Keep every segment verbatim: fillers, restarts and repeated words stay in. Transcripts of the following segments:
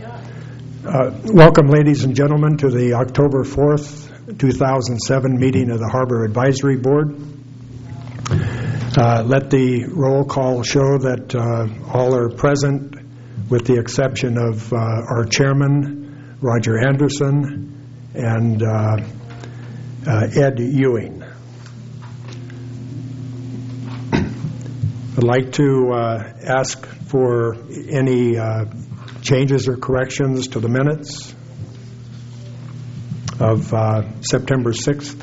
Uh, welcome, ladies and gentlemen, to the October fourth, two thousand seven meeting of the Harbor Advisory Board. Uh, let the roll call show that uh, all are present, with the exception of uh, our chairman, Roger Anderson, and uh, uh, Ed Ewing. I'd like to uh, ask for any uh, changes or corrections to the minutes of uh, September sixth.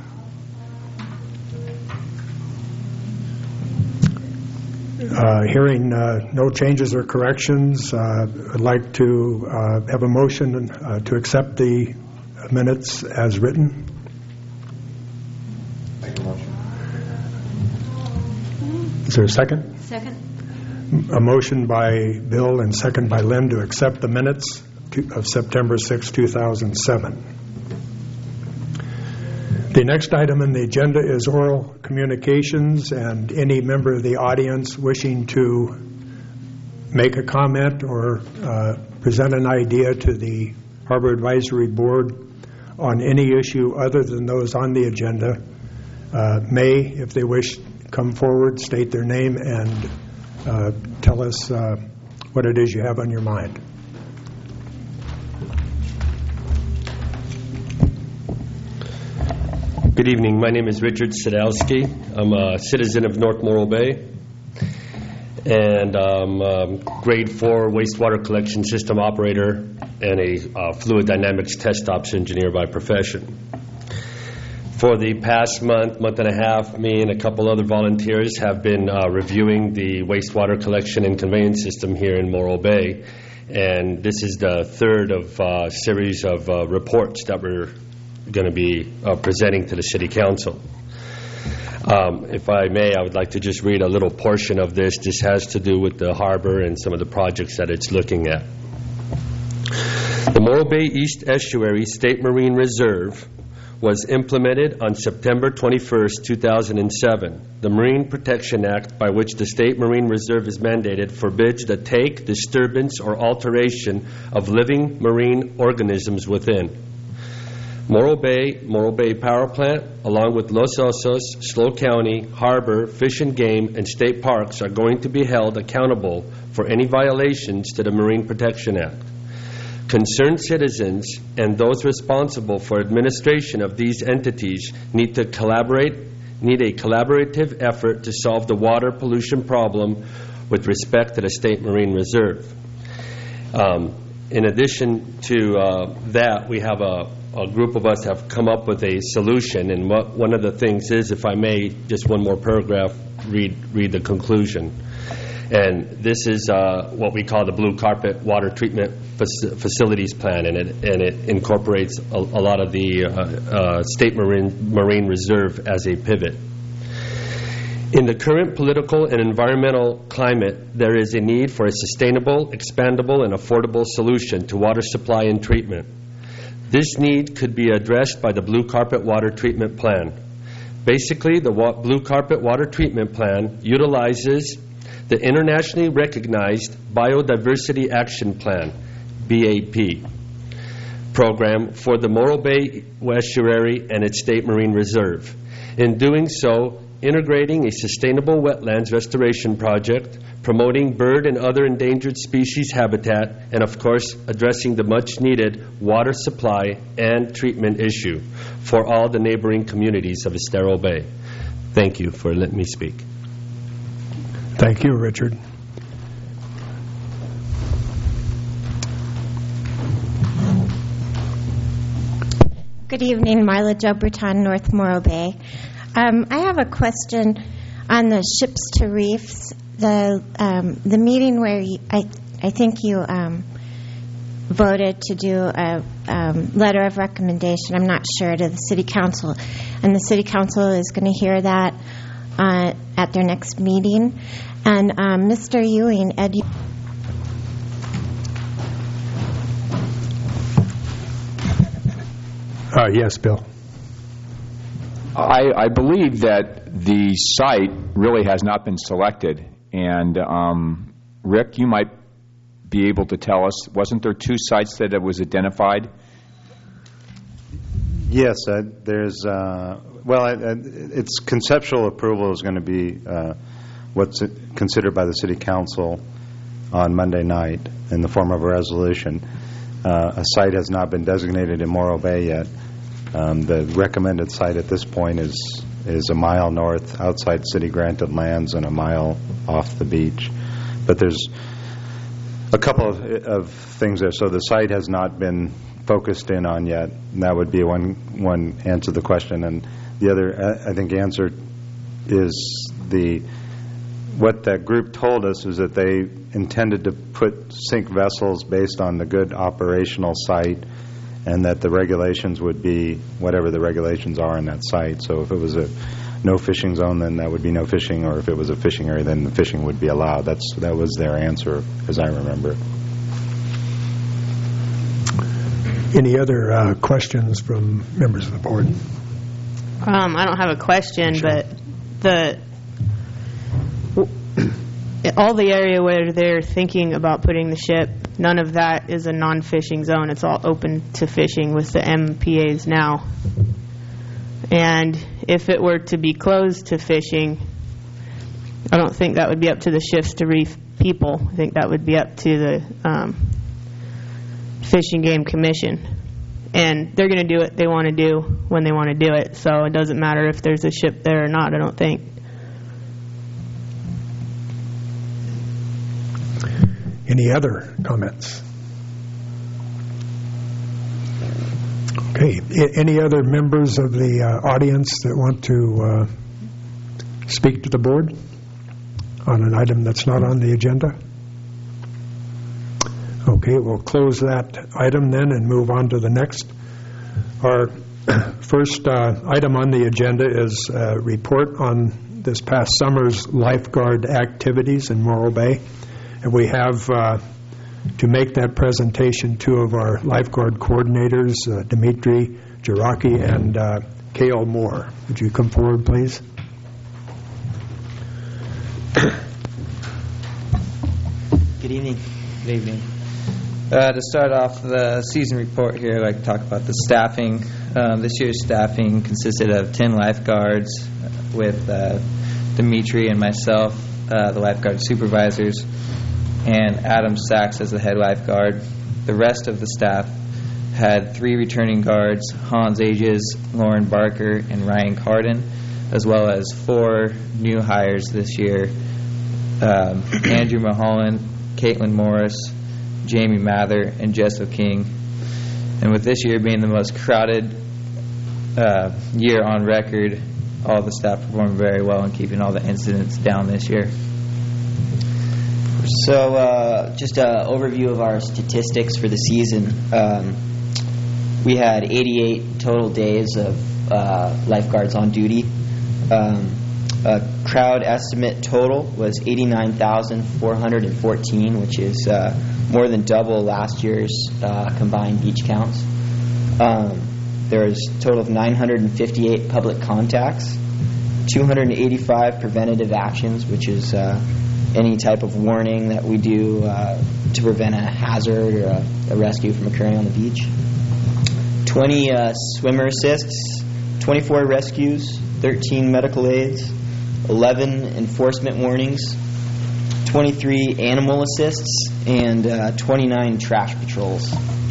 Uh, hearing uh, no changes or corrections, uh, I'd like to uh, have a motion uh, to accept the minutes as written. Make a motion. Is there a second? Second. A motion by Bill and second by Lynn to accept the minutes of September sixth, two thousand seven. The next item on the agenda is oral communications, and any member of the audience wishing to make a comment or uh, present an idea to the Harbor Advisory Board on any issue other than those on the agenda uh, may, if they wish, come forward, state their name, and uh, tell us uh, what it is you have on your mind. Good evening. My name is Richard Sadowski. I'm a citizen of North Morro Bay, and I'm a grade four wastewater collection system operator and a uh, fluid dynamics test ops engineer by profession. For the past month, month and a half, me and a couple other volunteers have been uh, reviewing the wastewater collection and conveyance system here in Morro Bay, and this is the third of a uh, series of uh, reports that we're going to be uh, presenting to the City Council. Um, if I may, I would like to just read a little portion of this. This has to do with the harbor and some of the projects that it's looking at. The Morro Bay East Estuary State Marine Reserve was implemented on September twenty-first, two thousand seven. The Marine Protection Act, by which the State Marine Reserve is mandated, forbids the take, disturbance, or alteration of living marine organisms within. Morro Bay, Morro Bay Power Plant, along with Los Osos, SLO County, Harbor, Fish and Game, and state parks are going to be held accountable for any violations to the Marine Protection Act. Concerned citizens and those responsible for administration of these entities need to collaborate, need a collaborative effort to solve the water pollution problem with respect to the State Marine Reserve. Um, in addition to uh, that, we have a A group of us have come up with a solution, and what, one of the things is, if I may, just one more paragraph, read read the conclusion. And this is uh, what we call the Blue Carpet Water Treatment Fac- Facilities Plan, and it and it incorporates a, a lot of the uh, uh, State Marine Marine Reserve as a pivot. In the current political and environmental climate, there is a need for a sustainable, expandable, and affordable solution to water supply and treatment. This need could be addressed by the Blue Carpet Water Treatment Plan. Basically, the wa- Blue Carpet Water Treatment Plan utilizes the internationally recognized Biodiversity Action Plan, B A P, program for the Morro Bay Estuary and its State Marine Reserve. In doing so, integrating a sustainable wetlands restoration project, promoting bird and other endangered species habitat, and of course addressing the much needed water supply and treatment issue for all the neighboring communities of Estero Bay. Thank you for letting me speak. Thank you, Richard. Good evening, Marla Jo Breton, North Morro Bay. Um, I have a question on the ships to reefs. The um, the meeting where you, I I think you um, voted to do a um, letter of recommendation. I'm not sure, to the City Council, and the City Council is going to hear that uh, at their next meeting. And um, Mister Ewing, Ed. Uh, yes, Bill. I, I believe that the site really has not been selected, and um, Rick, you might be able to tell us? Wasn't there two sites that it was identified? Yes, uh, there's, uh, well, uh, its conceptual approval is going to be uh, what's considered by the City Council on Monday night in the form of a resolution. Uh, a site has not been designated in Morro Bay yet. Um, the recommended site at this point is is a mile north outside city-granted lands and a mile off the beach. But there's a couple of, of things there. So the site has not been focused in on yet. And that would be one one answer to the question. And the other, I think, answer is the what that group told us is that they intended to put sink vessels based on the good operational site, and that the regulations would be whatever the regulations are in that site. So if it was a no fishing zone, then that would be no fishing, or if it was a fishing area, then the fishing would be allowed. That's that was their answer, as I remember. Any other uh, questions from members of the board? Um, I don't have a question, Sure. but the all the area where they're thinking about putting the ship, none of that is a non-fishing zone. It's all open to fishing with the M P As now. And if it were to be closed to fishing, I don't think that would be up to the Shifts to Reef people. I think that would be up to the um, Fish and Game Commission. And they're going to do what they want to do when they want to do it. So it doesn't matter if there's a ship there or not, I don't think. Any other comments? Okay. A- Any other members of the uh, audience that want to uh, speak to the board on an item that's not on the agenda? Okay, we'll close that item then and move on to the next. Our first uh, item on the agenda is a report on this past summer's lifeguard activities in Morro Bay. And we have, uh, to make that presentation, two of our lifeguard coordinators, uh, Dimitri Jaraki and uh, Cale Moore. Would you come forward, please? Good evening. Good evening. Uh, to start off the season report here, I'd like to talk about the staffing. Um, this year's staffing consisted of ten lifeguards with uh, Dimitri and myself, uh, the lifeguard supervisors, and Adam Sachs as the head lifeguard. The rest of the staff had three returning guards, Hans Ages, Lauren Barker, and Ryan Carden, as well as four new hires this year, um, Andrew Mulholland, Caitlin Morris, Jamie Mather, and Jessica King. And with this year being the most crowded uh, year on record, all the staff performed very well in keeping all the incidents down this year. So uh, just an overview of our statistics for the season. Um, we had eighty-eight total days of uh, lifeguards on duty. Um, a crowd estimate total was eighty-nine thousand four hundred fourteen, which is uh, more than double last year's uh, combined beach counts. Um, there was a total of nine hundred fifty-eight public contacts, two hundred eighty-five preventative actions, which is uh, any type of warning that we do uh, to prevent a hazard or a, a rescue from occurring on the beach. twenty uh, swimmer assists, twenty-four rescues, thirteen medical aids, eleven enforcement warnings, twenty-three animal assists, and uh, twenty-nine trash patrols.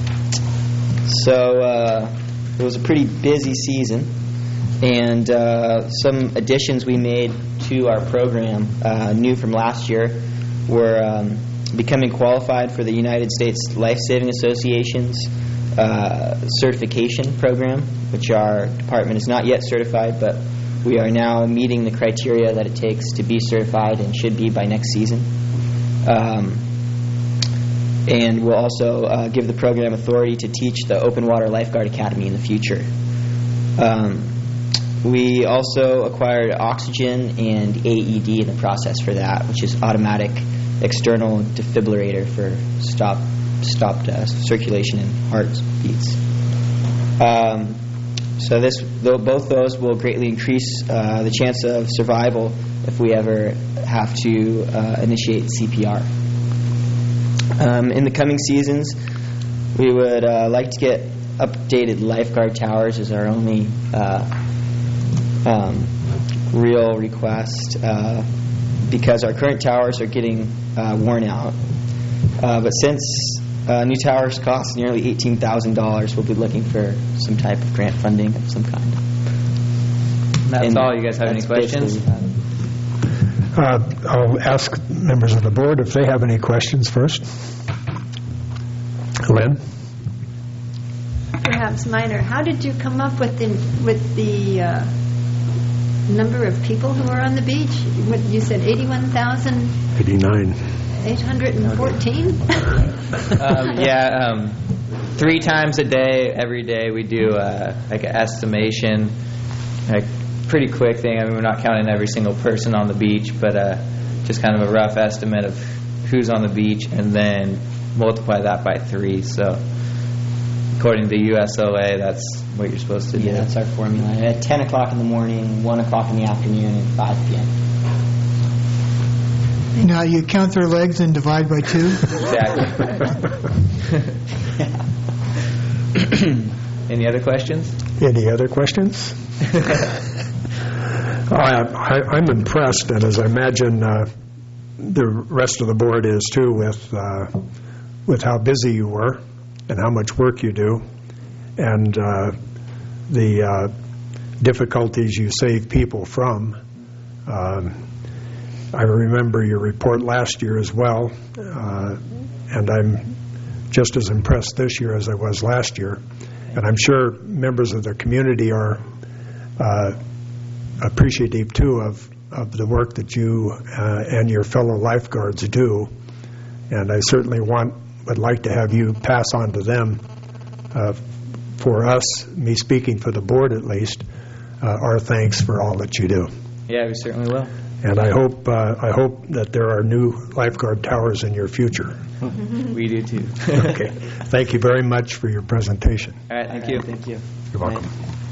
So uh, it was a pretty busy season. And uh, some additions we made to our program, uh, new from last year, were um, becoming qualified for the United States Life-Saving Association's uh, certification program, which our department is not yet certified, but we are now meeting the criteria that it takes to be certified and should be by next season. Um, and we'll also uh, give the program authority to teach the Open Water Lifeguard Academy in the future. Um, We also acquired oxygen and A E D in the process for that, which is automatic external defibrillator for stop stopped uh, circulation and heartbeats. Um, so this, though, both those will greatly increase uh, the chance of survival if we ever have to uh, initiate C P R. Um, in the coming seasons, we would uh, like to get updated lifeguard towers as our only uh, um, real request uh, because our current towers are getting uh, worn out. Uh, but since uh, new towers cost nearly eighteen thousand dollars, we'll be looking for some type of grant funding of some kind. That's And all. You guys have any that's questions? basically what we have. Uh, I'll ask members of the board if they have any questions first. Lynn? Perhaps minor. How did you come up with the with the uh, number of people who are on the beach? What, you said eighty-one thousand eighty-nine. eight hundred fourteen? um, yeah, um, three times a day, every day, we do uh, like an estimation, like pretty quick thing. I mean, we're not counting every single person on the beach, but uh, just kind of a rough estimate of who's on the beach, and then multiply that by three. So, according to U S O A, that's what you're supposed to do. Yeah, that's our formula. At ten o'clock in the morning, one o'clock in the afternoon, and five p.m. Now you count their legs and divide by two? Exactly. Any other questions? Any other questions? I, I, I'm impressed, and as I imagine uh, the rest of the board is too, with uh, with how busy you were and how much work you do, and uh, the uh, difficulties you save people from. Um, I remember your report last year as well, uh, and I'm just as impressed this year as I was last year. And I'm sure members of the community are uh, appreciative, too, of, of the work that you uh, and your fellow lifeguards do. And I certainly want would like to have you pass on to them, uh, for us, me speaking for the board at least, uh, our thanks for all that you do. Yeah, we certainly will. And I hope uh, I hope that there are new lifeguard towers in your future. We do too. Okay. Thank you very much for your presentation. All right, thank you. Thank you. You're welcome.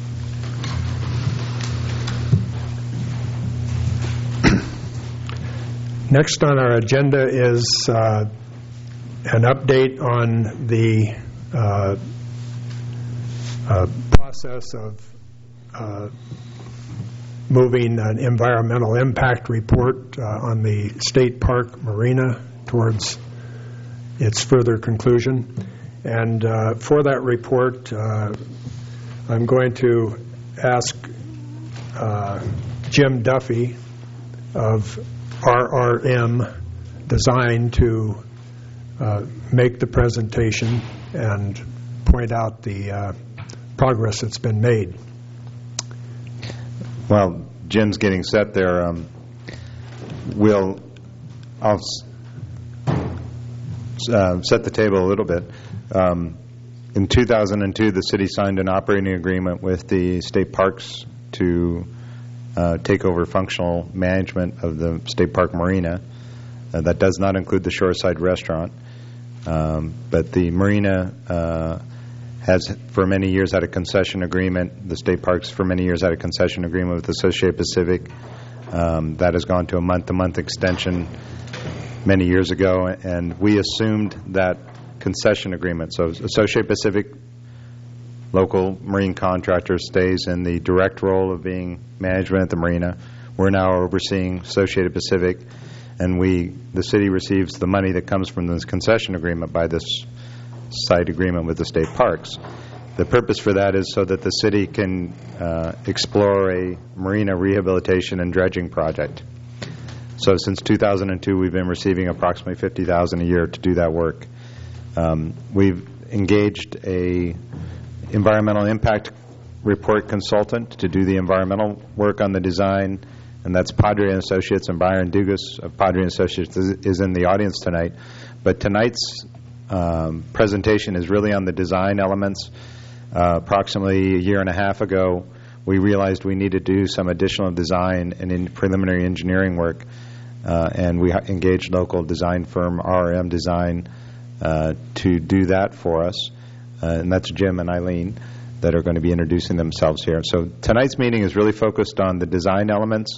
Next on our agenda is uh, an update on the uh, uh, process of uh, moving an environmental impact report uh, on the State Park Marina towards its further conclusion. And uh, for that report, uh, I'm going to ask uh, Jim Duffy of R R M Design to uh, make the presentation and point out the uh, progress that's been made. Well, Jim's getting set there. Um, we'll, I'll uh, set the table a little bit. Um, in two thousand two, the city signed an operating agreement with the state parks to uh, take over functional management of the State Park Marina. Uh, that does not include the Shoreside Restaurant. Um, but the marina uh, has for many years had a concession agreement. The state parks for many years had a concession agreement with Associated Pacific. Um, that has gone to a month-to-month extension many years ago, and we assumed that concession agreement. So Associated Pacific, local marine contractor, stays in the direct role of being management at the marina. We're now overseeing Associated Pacific, and we, the city, receives the money that comes from this concession agreement by this site agreement with the state parks. The purpose for that is so that the city can uh, explore a marina rehabilitation and dredging project. So since two thousand two, we've been receiving approximately fifty thousand dollars a year to do that work. Um, we've engaged a environmental impact report consultant to do the environmental work on the design, and that's Padre and Associates, and Byron Dugas of Padre and Associates is, is in the audience tonight. But tonight's um, presentation is really on the design elements. Uh, approximately a year and a half ago, we realized we needed to do some additional design and in preliminary engineering work, uh, and we engaged local design firm R R M Design uh, to do that for us, uh, and that's Jim and Eileen that are going to be introducing themselves here. So tonight's meeting is really focused on the design elements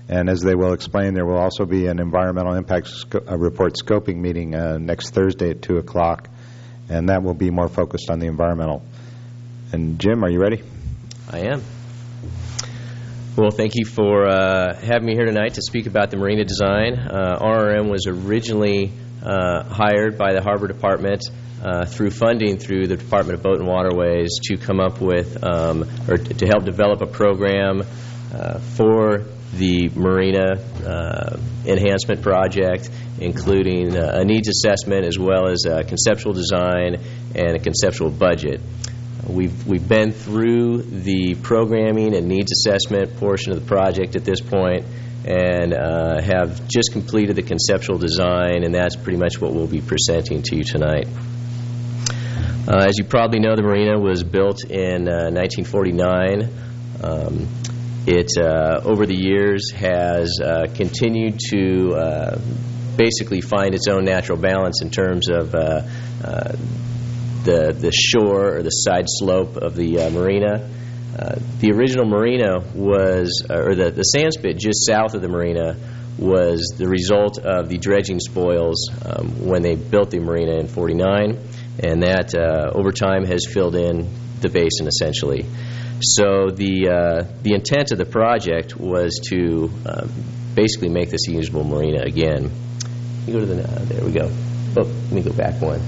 And as they will explain, there will also be an environmental impact sco- uh, report scoping meeting uh, next Thursday at two o'clock, and that will be more focused on the environmental. And Jim, are you ready? I am. Well, thank you for uh, having me here tonight to speak about the marina design. Uh, R R M was originally uh, hired by the Harbor Department uh, through funding through the Department of Boat and Waterways to come up with, um, or to help develop a program uh, for the marina uh, enhancement project, including uh, a needs assessment as well as a conceptual design and a conceptual budget. We've, we've been through the programming and needs assessment portion of the project at this point and uh, have just completed the conceptual design, and that's pretty much what we'll be presenting to you tonight. Uh, as you probably know, the marina was built in uh, nineteen forty-nine. Um, it, uh, over the years, has uh, continued to uh, basically find its own natural balance in terms of uh, uh, the the shore or the side slope of the uh, marina. Uh, the original marina was, uh, or the, the sand spit just south of the marina was the result of the dredging spoils um, when they built the marina in forty-nine, and that uh, over time has filled in the basin essentially. So the uh, the intent of the project was to uh, basically make this a usable marina again. You go to the, uh, there we go. Oh, let me go back one.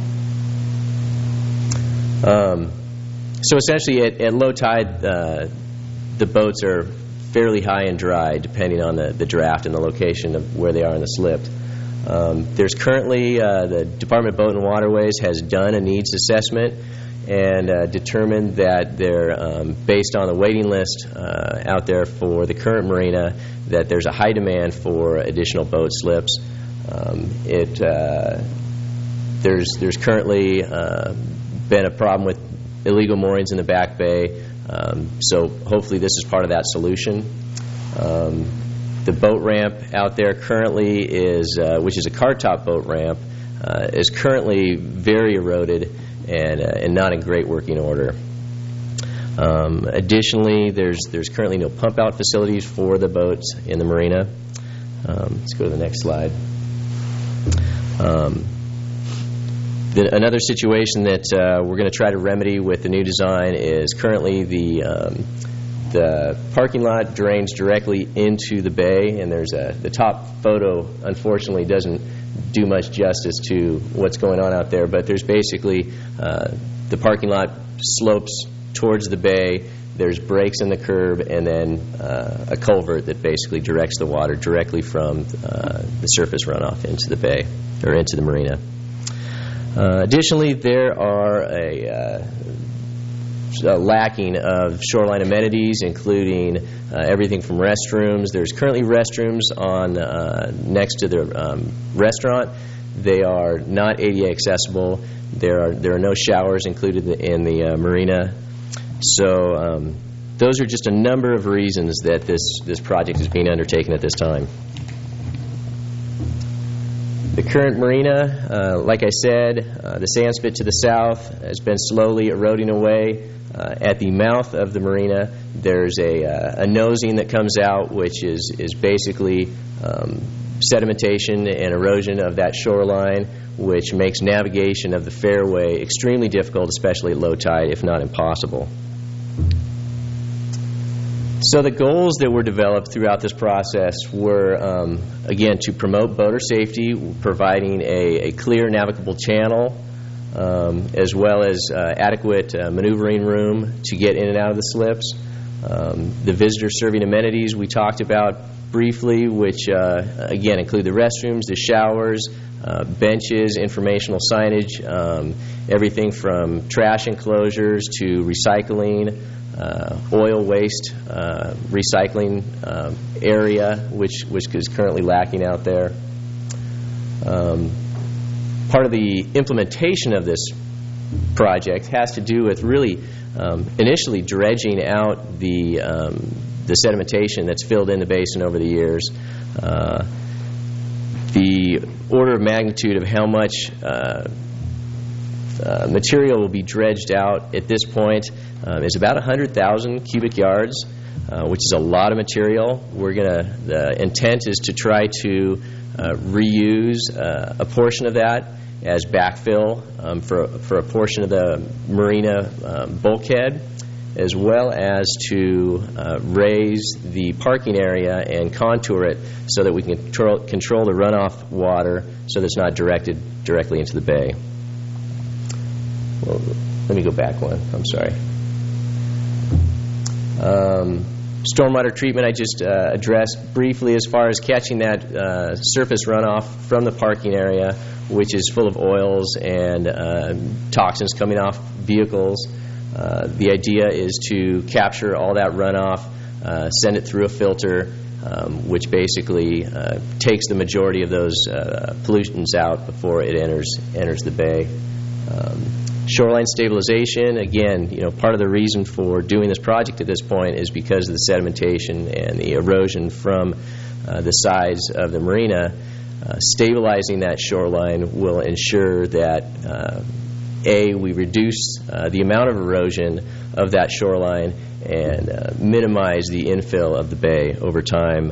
Um, so essentially at, at low tide, uh, the boats are fairly high and dry depending on the, the draft and the location of where they are in the slip. Um, there's currently, uh, the Department of Boat and Waterways has done a needs assessment and uh, determined that they're, um, based on the waiting list uh, out there for the current marina, that there's a high demand for additional boat slips. Um, it uh, there's there's currently uh, been a problem with illegal moorings in the back bay, um, so hopefully this is part of that solution. Um, the boat ramp out there currently is, uh, which is a car top boat ramp, uh, is currently very eroded and uh, and not in great working order. Um, additionally, there's there's currently no pump out facilities for the boats in the marina. Um, let's go to the next slide. Um, the, another situation that uh, we're going to try to remedy with the new design is currently the um, the parking lot drains directly into the bay, and there's a the top photo unfortunately doesn't do much justice to what's going on out there, but there's basically uh, the parking lot slopes towards the bay. There's breaks in the curb, and then uh, a culvert that basically directs the water directly from uh, the surface runoff into the bay or into the marina. Uh, additionally, there are a, uh, a lacking of shoreline amenities, including uh, everything from restrooms. There's currently restrooms on uh, next to the um, restaurant. They are not A D A accessible. There are there are no showers included in the uh, marina. So um, those are just a number of reasons that this, this project is being undertaken at this time. The current marina, uh, like I said, uh, the sand spit to the south has been slowly eroding away. Uh, at the mouth of the marina, there's a, uh, a nosing that comes out, which is, is basically um, sedimentation and erosion of that shoreline, which makes navigation of the fairway extremely difficult, especially at low tide, if not impossible. So the goals that were developed throughout this process were, um, again, to promote boater safety, providing a, a clear navigable channel, um, as well as uh, adequate uh, maneuvering room to get in and out of the slips. Um, the visitor serving amenities we talked about briefly, which, uh, again, include the restrooms, the showers, uh, benches, informational signage, um, everything from trash enclosures to recycling, Uh, oil waste uh, recycling uh, area, which which is currently lacking out there. Um, part of the implementation of this project has to do with really um, initially dredging out the um, the sedimentation that's filled in the basin over the years. Uh, the order of magnitude of how much uh, uh, material will be dredged out at this point Um, is about one hundred thousand cubic yards. uh, which is a lot of material. We're gonna. The intent is to try to uh, reuse uh, a portion of that as backfill um, for for a portion of the marina um, bulkhead, as well as to uh, raise the parking area and contour it so that we can control, control the runoff water so that it's not directed directly into the bay. Well, let me go back one. I'm sorry. Um, stormwater treatment I just uh, addressed briefly as far as catching that uh, surface runoff from the parking area, which is full of oils and uh, toxins coming off vehicles. Uh, the idea is to capture all that runoff, uh, send it through a filter, um, which basically uh, takes the majority of those uh, pollutants out before it enters enters the bay. Um, shoreline stabilization, again, you know, part of the reason for doing this project at this point is because of the sedimentation and the erosion from uh, the sides of the marina. Uh, stabilizing that shoreline will ensure that uh, A, we reduce uh, the amount of erosion of that shoreline and uh, minimize the infill of the bay over time.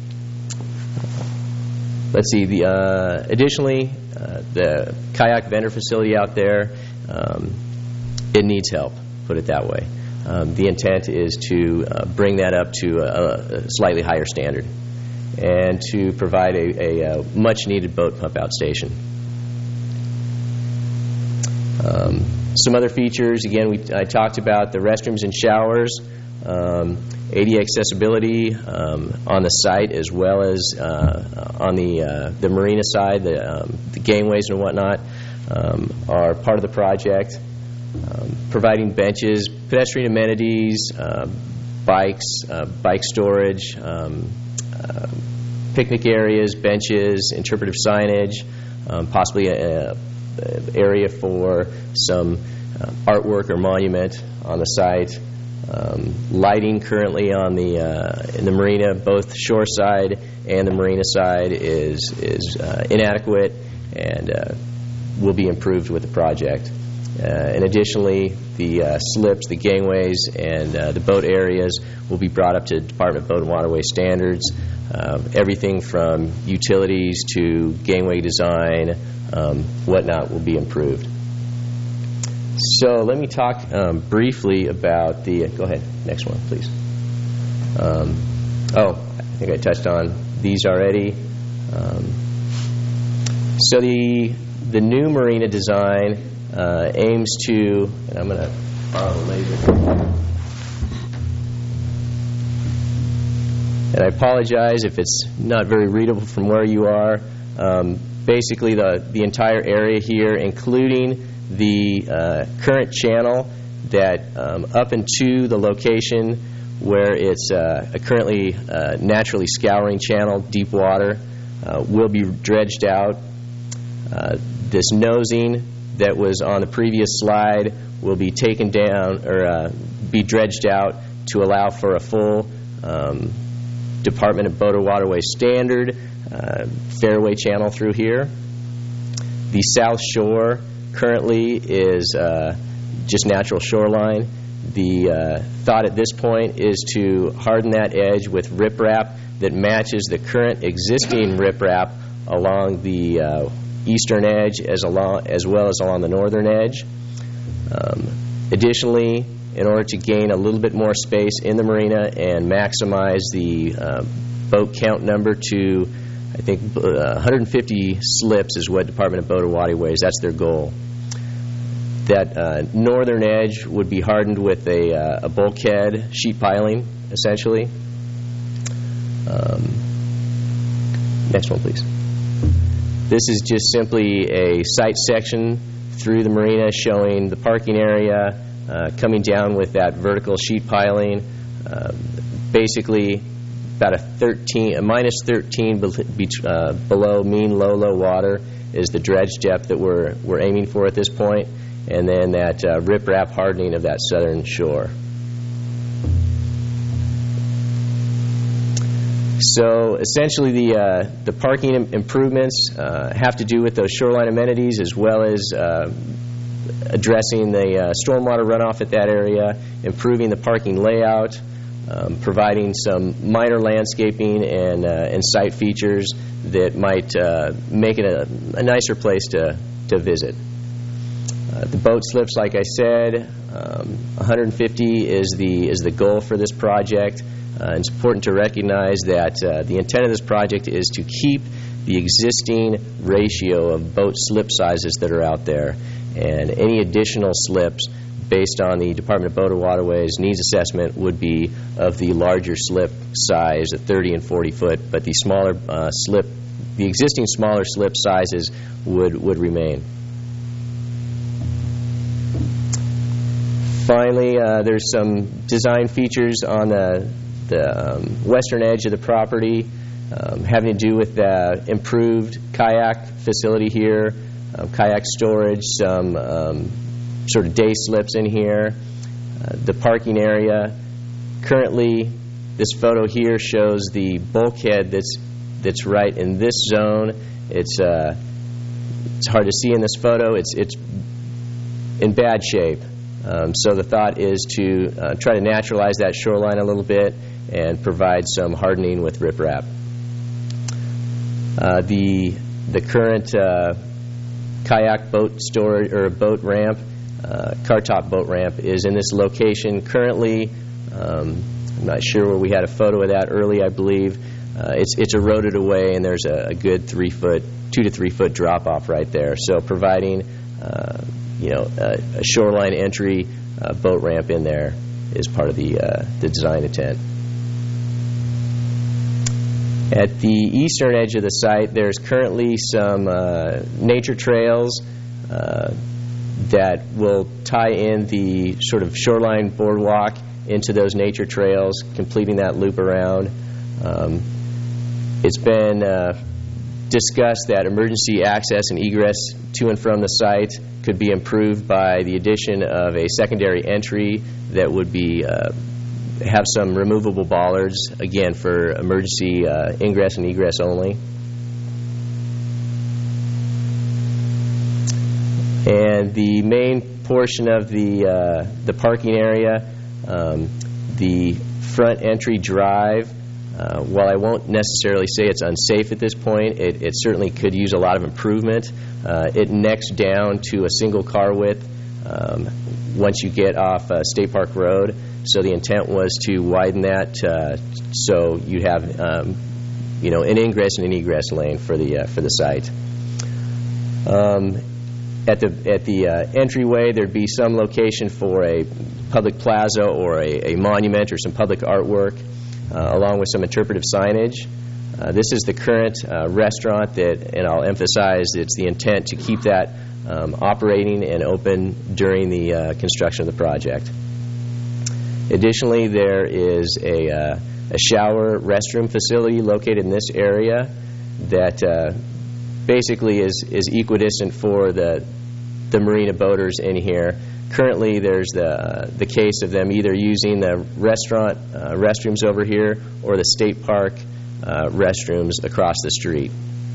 Let's see, the, uh, additionally, uh, the kayak vendor facility out there, um, it needs help, put it that way. Um, the intent is to uh, bring that up to a, a slightly higher standard and to provide a, a, a much-needed boat pump-out station. Um, some other features, again, we, I talked about the restrooms and showers, um, A D A accessibility um, on the site as well as uh, on the uh, the marina side, the, um, the gangways and whatnot um, are part of the project. Um, providing benches, pedestrian amenities, uh, bikes, uh, bike storage, um, uh, picnic areas, benches, interpretive signage, um, possibly a, a area for some uh, artwork or monument on the site. Um, lighting currently on the uh, in the marina, both shore side and the marina side, is is uh, inadequate and uh, will be improved with the project. Uh, and additionally, the uh, slips, the gangways, and uh, the boat areas will be brought up to Department of Boat and Waterway standards. Uh, everything from utilities to gangway design, um, whatnot, will be improved. So let me talk um, briefly about the. Uh, go ahead, next one, please. Um, oh, I think I touched on these already. Um, so the the new marina design uh, aims to, and I'm going to borrow the laser. And I apologize if it's not very readable from where you are. Um, basically, the the entire area here, including the uh, current channel that um, up into the location where it's uh, a currently uh, naturally scouring channel, deep water, uh, will be dredged out. Uh, this nosing that was on the previous slide will be taken down or uh, be dredged out to allow for a full um, Department of Boat and Waterway standard uh, fairway channel through here. The south shore currently is uh, just natural shoreline. The uh, thought at this point is to harden that edge with riprap that matches the current existing riprap along the uh, eastern edge as, along, as well as along the northern edge. Um, additionally, in order to gain a little bit more space in the marina and maximize the uh, boat count number to, I think, uh, one hundred fifty slips is what Department of Boat and Waterways, that's their goal. That uh, northern edge would be hardened with a, uh, a bulkhead sheet piling, essentially. Um, next one, please. This is just simply a site section through the marina showing the parking area, uh, coming down with that vertical sheet piling. Uh, basically, about a thirteen, a minus thirteen be, uh, below mean low, low water is the dredge depth that we're we're aiming for at this point. And then that uh, riprap hardening of that southern shore. So essentially the uh, the parking im- improvements uh, have to do with those shoreline amenities as well as uh, addressing the uh, stormwater runoff at that area, improving the parking layout, um, providing some minor landscaping and, uh, and site features that might uh, make it a, a nicer place to, to visit. Uh, the boat slips, like I said, um, one hundred fifty is the, is the goal for this project. Uh, it's important to recognize that uh, the intent of this project is to keep the existing ratio of boat slip sizes that are out there, and any additional slips based on the Department of Boat and Waterways needs assessment would be of the larger slip size at thirty and forty foot, but the smaller uh, slip, the existing smaller slip sizes would, would remain. Finally, uh, there's some design features on the, the um, western edge of the property um, having to do with the improved kayak facility here, um, kayak storage, some um, sort of day slips in here, uh, the parking area. Currently, this photo here shows the bulkhead that's that's right in this zone. It's uh, it's hard to see in this photo. It's it's in bad shape. Um, so the thought is to uh, try to naturalize that shoreline a little bit and provide some hardening with riprap. Uh, the the current uh, kayak boat storage or boat ramp, uh, car top boat ramp, is in this location currently. Um, I'm not sure where we had a photo of that early. I believe uh, it's it's eroded away, and there's a, a good three foot, two to three foot drop off right there. So providing uh, you know a, a shoreline entry uh, boat ramp in there is part of the uh, the design intent. At the eastern edge of the site, there's currently some uh, nature trails uh, that will tie in the sort of shoreline boardwalk into those nature trails, completing that loop around. Um, it's been uh, discussed that emergency access and egress to and from the site could be improved by the addition of a secondary entry that would be uh, have some removable bollards, again, for emergency uh, ingress and egress only. And the main portion of the uh, the parking area, um, the front entry drive, uh, while I won't necessarily say it's unsafe at this point, it, it certainly could use a lot of improvement. Uh, it necks down to a single car width um, once you get off uh, State Park Road. So the intent was to widen that uh, so you'd have, um, you know, an ingress and an egress lane for the uh, for the site. Um, at the at the uh, entryway, there'd be some location for a public plaza or a, a monument or some public artwork, uh, along with some interpretive signage. Uh, this is the current uh, restaurant that, and I'll emphasize, it's the intent to keep that um, operating and open during the uh, construction of the project. Additionally, there is a, uh, a shower restroom facility located in this area that uh, basically is, is equidistant for the, the marina boaters in here. Currently, there's the, uh, the case of them either using the restaurant uh, restrooms over here or the state park uh, restrooms across the street.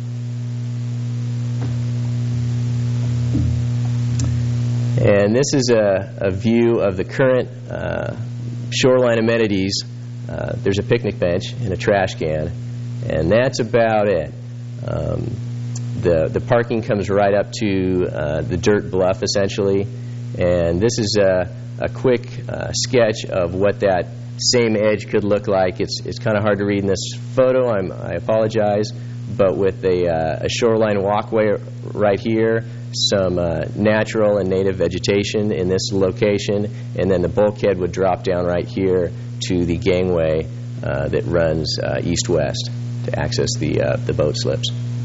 And this is a, a view of the current uh, shoreline amenities. Uh, there's a picnic bench and a trash can, and that's about it. Um, the the parking comes right up to uh, the dirt bluff, essentially, and this is a, a quick uh, sketch of what that same edge could look like. It's it's kind of hard to read in this photo. I'm, I apologize, but with a, uh, a shoreline walkway right here, some uh, natural and native vegetation in this location, and then the bulkhead would drop down right here to the gangway uh, that runs uh, east-west to access the uh, the boat slips.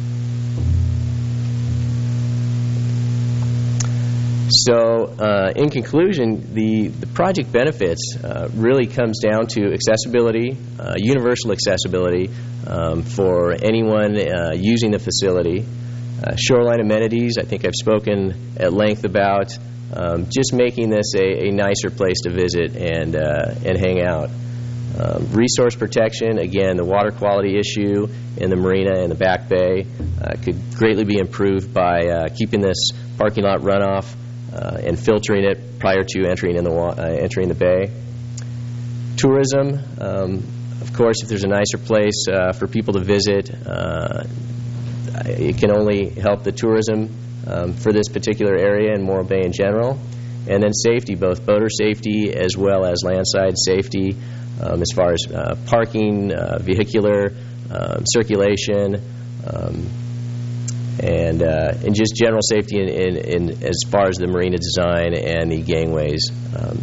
So, uh, in conclusion, the, the project benefits uh, really comes down to accessibility, uh, universal accessibility um, for anyone uh, using the facility. Uh, shoreline amenities, I think I've spoken at length about, um, just making this a, a nicer place to visit and, uh, and hang out. Um, resource protection, again, the water quality issue in the marina and the back bay uh, could greatly be improved by uh, keeping this parking lot runoff uh, and filtering it prior to entering in the wa- uh, entering the bay. tourism. Um, of course, if there's a nicer place uh, for people to visit, uh, it can only help the tourism um, for this particular area and Morro Bay in general. And then safety, both boater safety as well as landside safety, um, as far as uh, parking, uh, vehicular um, circulation, um, and uh, and just general safety in, in, in as far as the marina design and the gangways. Um,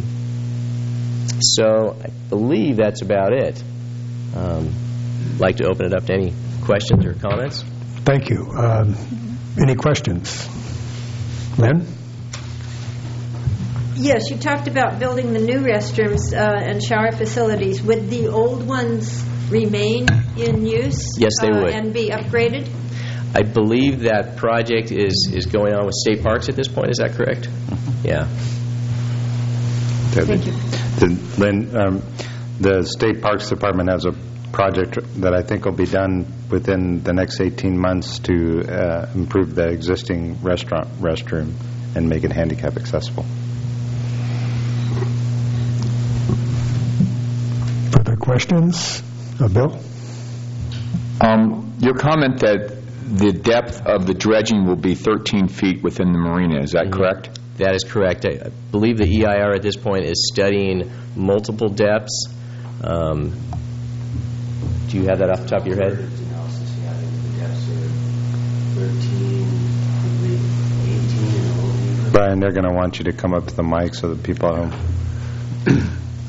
so I believe that's about it. Um, I'd like to open it up to any questions or comments. Thank you. Um, any questions? Lynn? Yes, you talked about building the new restrooms uh, and shower facilities. Would the old ones remain in use? Yes, they uh, would. And be upgraded? I believe that project is, is going on with State Parks at this point. Is that correct? Yeah. Thank you. The, Lynn, um, the State Parks Department has a project that I think will be done within the next eighteen months to uh, improve the existing restaurant restroom and make it handicap accessible. Further questions? Uh, Bill? Um, your comment that the depth of the dredging will be thirteen feet within the marina, is that mm-hmm. correct? That is correct. I believe the E I R at this point is studying multiple depths. Um, do you have that off the top of your head? Brian, they're going to want you to come up to the mic so that people at home.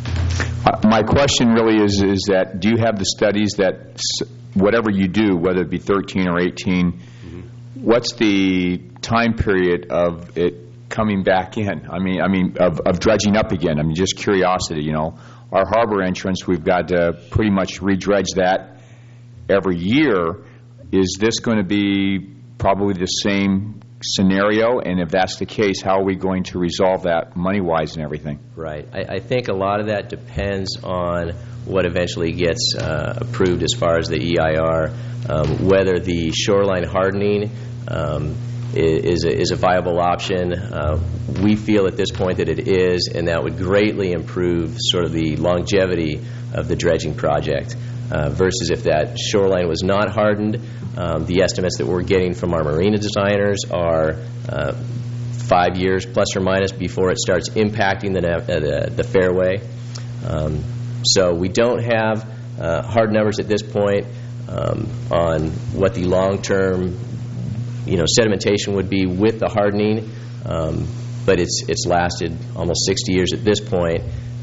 Uh, my question really is, is that do you have the studies that s- whatever you do, whether it be thirteen or eighteen, mm-hmm. what's the time period of it coming back in? I mean, I mean, of, of dredging up again. I mean, just curiosity, you know. Our harbor entrance, we've got to pretty much redredge that every year. Is this going to be probably the same scenario? And if that's the case, how are we going to resolve that money-wise and everything? Right. I, I think a lot of that depends on what eventually gets uh, approved as far as the E I R, um, whether the shoreline hardening um, is, a, is a viable option. Uh, we feel at this point that it is, and that would greatly improve sort of the longevity of the dredging project. Uh, versus if that shoreline was not hardened, um, the estimates that we're getting from our marina designers are uh, five years plus or minus before it starts impacting the uh, the, the fairway. Um, so we don't have uh, hard numbers at this point um, on what the long-term, you know, sedimentation would be with the hardening, um, but it's it's lasted almost sixty years at this point.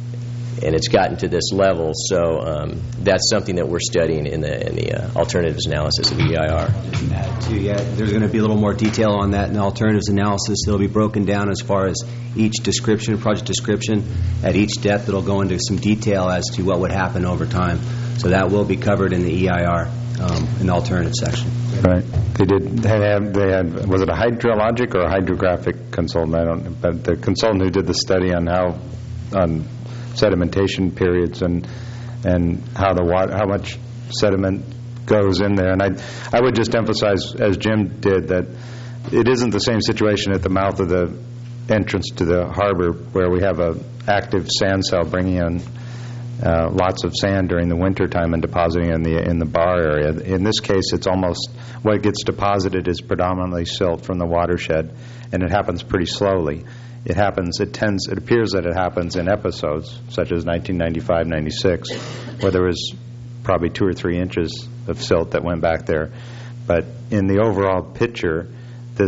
And it's gotten to this level, so um, that's something that we're studying in the in the uh, alternatives analysis of the E I R. Just add to, yeah, there's going to be a little more detail on that in the alternatives analysis. It'll be broken down as far as each description, project description. At each depth, it'll go into some detail as to what would happen over time. So that will be covered in the E I R um, in the alternative section. Right. They did. They had. They had. Was it a hydrologic or a hydrographic consultant? I don't. But the consultant who did the study on how on sedimentation periods and and how the water, how much sediment goes in there. And I I would just emphasize, as Jim did, that it isn't the same situation at the mouth of the entrance to the harbor where we have a active sand cell bringing in uh, lots of sand during the winter time and depositing in the in the bar area. In this case, it's almost what gets deposited is predominantly silt from the watershed, and it happens pretty slowly. It happens, it tends, it appears that it happens in episodes, such as nineteen ninety-five ninety-six, where there was probably two or three inches of silt that went back there. But in the overall picture, this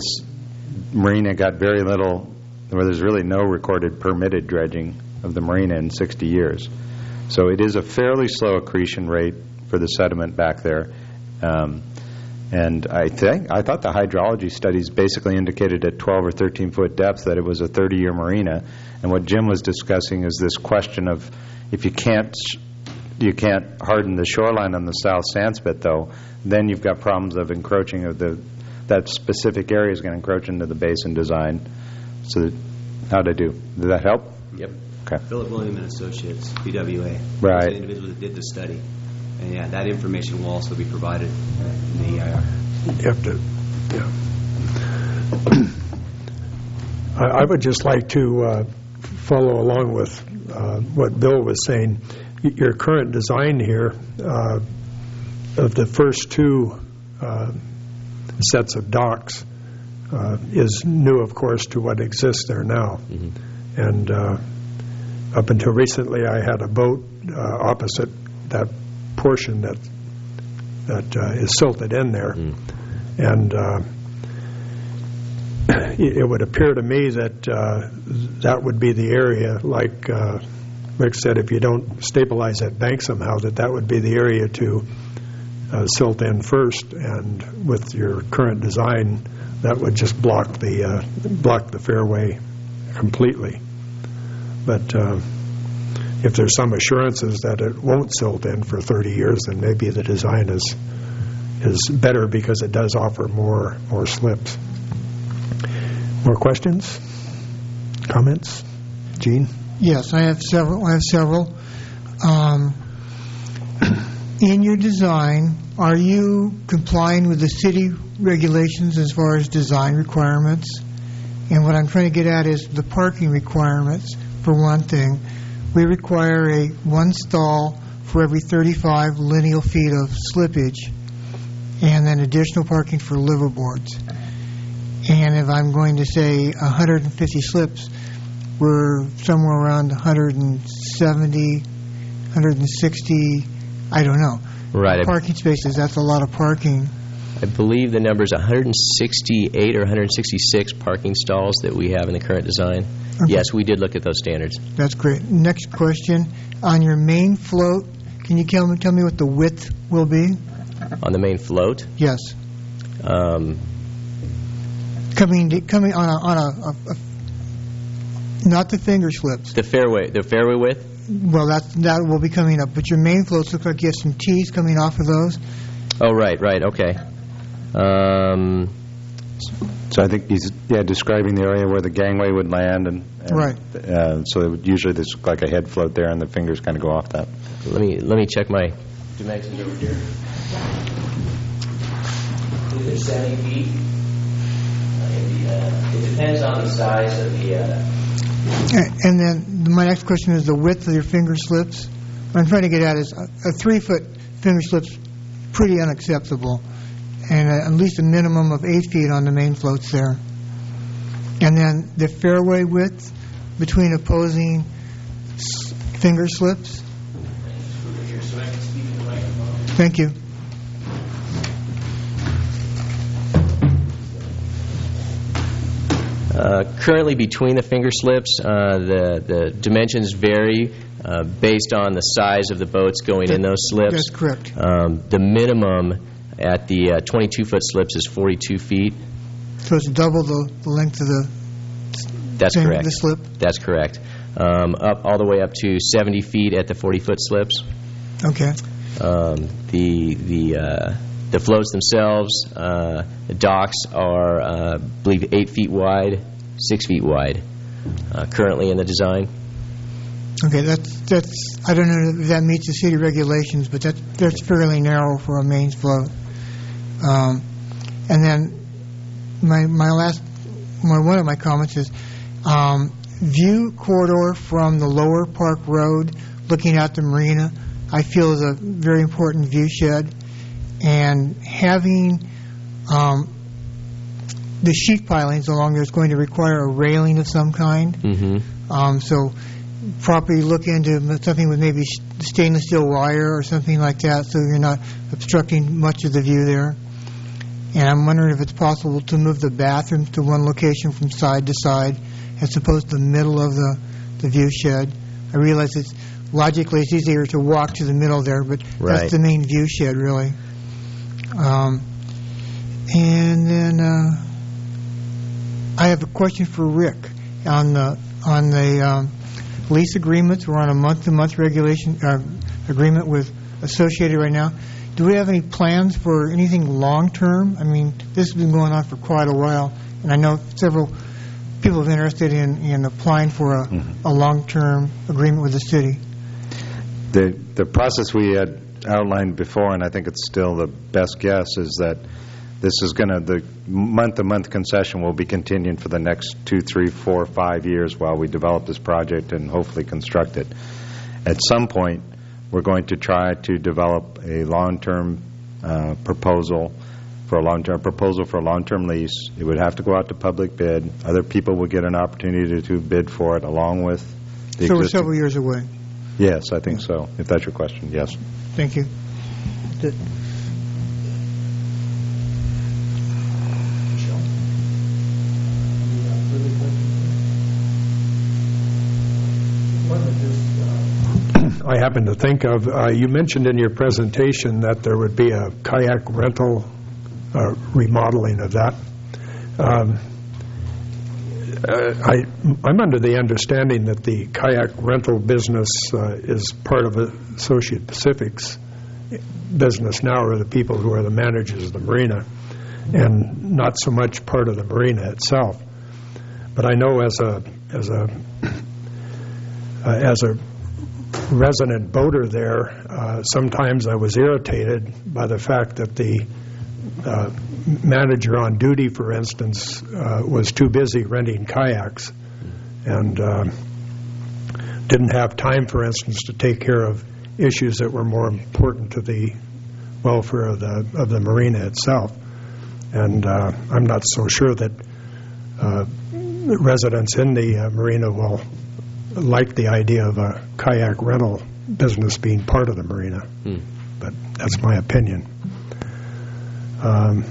marina got very little, where there's really no recorded permitted dredging of the marina in sixty years. So it is a fairly slow accretion rate for the sediment back there. Um, And I think I thought the hydrology studies basically indicated at twelve or thirteen foot depth that it was a thirty-year marina. And what Jim was discussing is this question of if you can't you can't harden the shoreline on the south sand spit, though, then you've got problems of encroaching of the that specific area is going to encroach into the basin design. So that, how'd I do? Did that help? Yep. Okay. Philip William and Associates, B W A. Right. Those are the individuals that did the study. And yeah, that information will also be provided in the E I R. You have to, yeah. I, I would just like to uh, follow along with uh, what Bill was saying. your current design here, uh, of the first two uh, sets of docks, uh, is new, of course, to what exists there now. Mm-hmm. And uh, up until recently, I had a boat uh, opposite that portion that that uh, is silted in there. Mm-hmm. And uh, it would appear to me that uh, that would be the area, like uh, Rick said, if you don't stabilize that bank somehow, that that would be the area to uh, silt in first. And with your current design, that would just block the uh, block the fairway completely. But uh, if there's some assurances that it won't silt in for thirty years, then maybe the design is is better because it does offer more more slips. More questions? Comments? Gene? Yes, I have several. I have several. Um, in your design, are you complying with the city regulations as far as design requirements? And what I'm trying to get at is the parking requirements. For one thing, we require a one stall for every thirty-five lineal feet of slippage, and then additional parking for liveaboards. And if I'm going to say one hundred fifty slips, we're somewhere around one hundred seventy, one hundred sixty, I don't know. Right. Parking spaces, that's a lot of parking. I believe the number is one hundred sixty-eight or one hundred sixty-six parking stalls that we have in the current design. Okay. Yes, we did look at those standards. That's great. Next question. On your main float, can you tell me, tell me what the width will be? On the main float? Yes. Um, coming coming on a, on a, a, a not the finger slips. The fairway, the fairway width? Well, that that will be coming up. But your main floats look like you have some tees coming off of those. Oh, right, right, okay. Um, so I think he's yeah describing the area where the gangway would land, and, and right. Uh, so it would usually there's like a head float there, and the fingers kind of go off that. Let me let me check my dimensions over here. These are seventy feet. Uh, it depends on the size of the. Uh, and then my next question is the width of your finger slips. What I'm trying to get at is a, a three foot finger slip's pretty unacceptable, and uh, at least a minimum of eight feet on the main floats there. And then the fairway width between opposing s- finger slips. Thank you. Uh, currently, between the finger slips, uh, the the dimensions vary uh, based on the size of the boats going that, in those slips. That's correct. Um, the minimum at the uh, twenty-two foot slips is forty-two feet. So it's double the, the length of the. That's thing, correct. The slip. That's correct. Um, up all the way up to seventy feet at the forty foot slips. Okay. Um, the the uh, the floats themselves, uh, the docks are, uh, I believe, eight feet wide, six feet wide, uh, currently in the design. Okay, that's that's. I don't know if that meets the city regulations, but that's that's fairly narrow for a main float. Um, and then my my last, my, one of my comments is um, view corridor from the lower Park Road, looking at the marina. I feel is a very important view shed, and having um, the sheet pilings along there is going to require a railing of some kind. Mm-hmm. Um, so properly look into something with maybe stainless steel wire or something like that, so you're not obstructing much of the view there. And I'm wondering if it's possible to move the bathrooms to one location from side to side as opposed to the middle of the, the view shed. I realize it's logically it's easier to walk to the middle there, but right. That's the main view shed, really. Um, and then uh, I have a question for Rick on the on the um, lease agreements. We're on a month-to-month regulation uh, agreement with Associated right now. Do we have any plans for anything long-term? I mean, this has been going on for quite a while, and I know several people are interested in, in applying for a, mm-hmm. a long-term agreement with the city. The the process we had outlined before, and I think it's still the best guess, is that this is going to, the month-to-month concession will be continued for the next two, three, four, five years while we develop this project and hopefully construct it. At some point, we're going to try to develop a long-term uh, proposal for a long-term proposal for a long-term lease. It would have to go out to public bid. Other people would get an opportunity to, to bid for it along with the So we're existing. several years away. Yes, I think so. If that's your question, yes. Thank you. Th- I happen to think of, uh, you mentioned in your presentation that there would be a kayak rental uh, remodeling of that. Um, uh, I, I'm under the understanding that the kayak rental business uh, is part of Associate Pacific's business now, or the people who are the managers of the marina, and not so much part of the marina itself. But I know as a as a uh, as a resident boater there, uh, sometimes I was irritated by the fact that the uh, manager on duty, for instance, uh, was too busy renting kayaks and uh, didn't have time, for instance, to take care of issues that were more important to the welfare of the of the marina itself. And uh, I'm not so sure that uh, residents in the uh, marina will like the idea of a kayak rental business being part of the marina. Hmm. But that's my opinion. Um,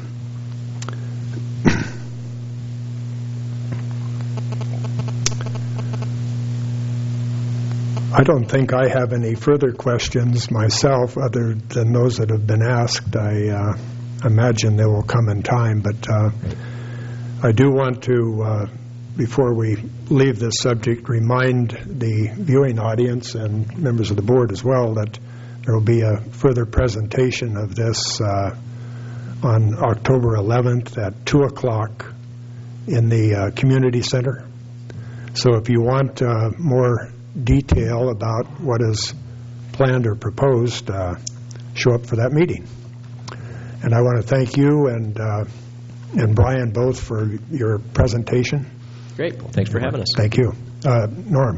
I don't think I have any further questions myself other than those that have been asked. I uh, imagine they will come in time, but uh, I do want to, uh, before we leave this subject, remind the viewing audience and members of the board as well that there will be a further presentation of this uh, on October eleventh at two o'clock in the uh, community center. So if you want uh, more detail about what is planned or proposed, uh, show up for that meeting. And I want to thank you and uh, and Brian both for your presentation. Great. Well, thanks for having us. Thank you. Uh, Norm.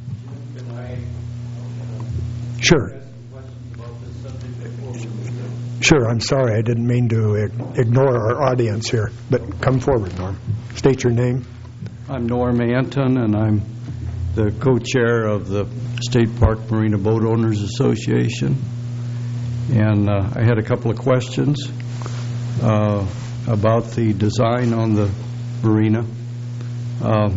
Sure. Sure, I'm sorry. I didn't mean to ignore our audience here, but come forward, Norm. State your name. I'm Norm Anton, and I'm the co-chair of the State Park Marina Boat Owners Association. And uh, I had a couple of questions uh, about the design on the marina. Uh,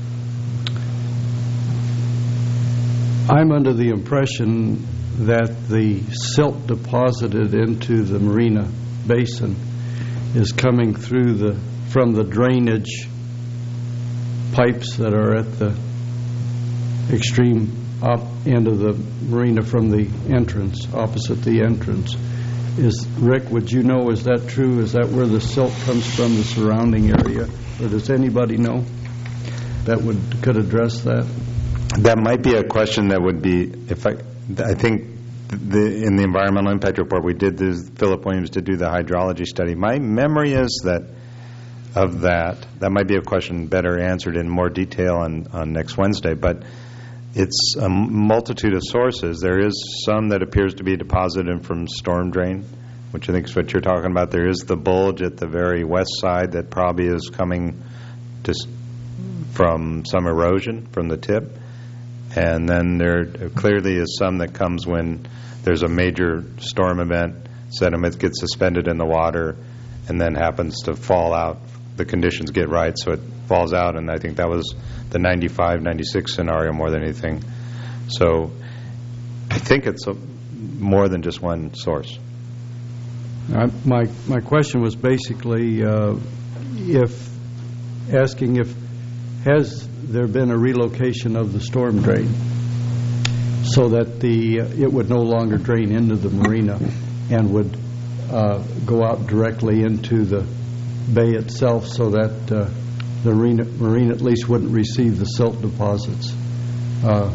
I'm under the impression that the silt deposited into the marina basin is coming through the from the drainage pipes that are at the extreme up end of the marina from the entrance, opposite the entrance. Is Rick, would you know, is that true? Is that where the silt comes from, the surrounding area? Or does anybody know that would could address that? That might be a question that would be, if I, I think the, in the environmental impact report we did this, Philip Williams did do the hydrology study. My memory is that of that, that might be a question better answered in more detail on, on next Wednesday, but it's a multitude of sources. There is some that appears to be deposited from storm drain, which I think is what you're talking about. There is the bulge at the very west side that probably is coming just from some erosion from the tip. And then there clearly is some that comes when there's a major storm event, sediment gets suspended in the water, and then happens to fall out. The conditions get right, so it falls out, and I think that was the ninety-five, ninety-six scenario more than anything. So I think it's a, more than just one source. Uh, my my question was basically uh, if asking if has there been a relocation of the storm drain so that the uh, it would no longer drain into the marina and would uh, go out directly into the bay itself, so that uh, the marina, marina at least wouldn't receive the silt deposits. Uh,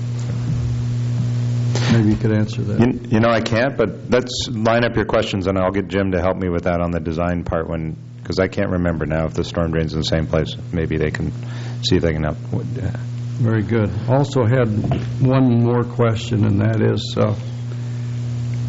maybe you could answer that. You, you know, I can't, but let's line up your questions, and I'll get Jim to help me with that on the design part, when because I can't remember now if the storm drain's in the same place. Maybe they can see if they can help. Very good. Also had one more question, and that is, uh,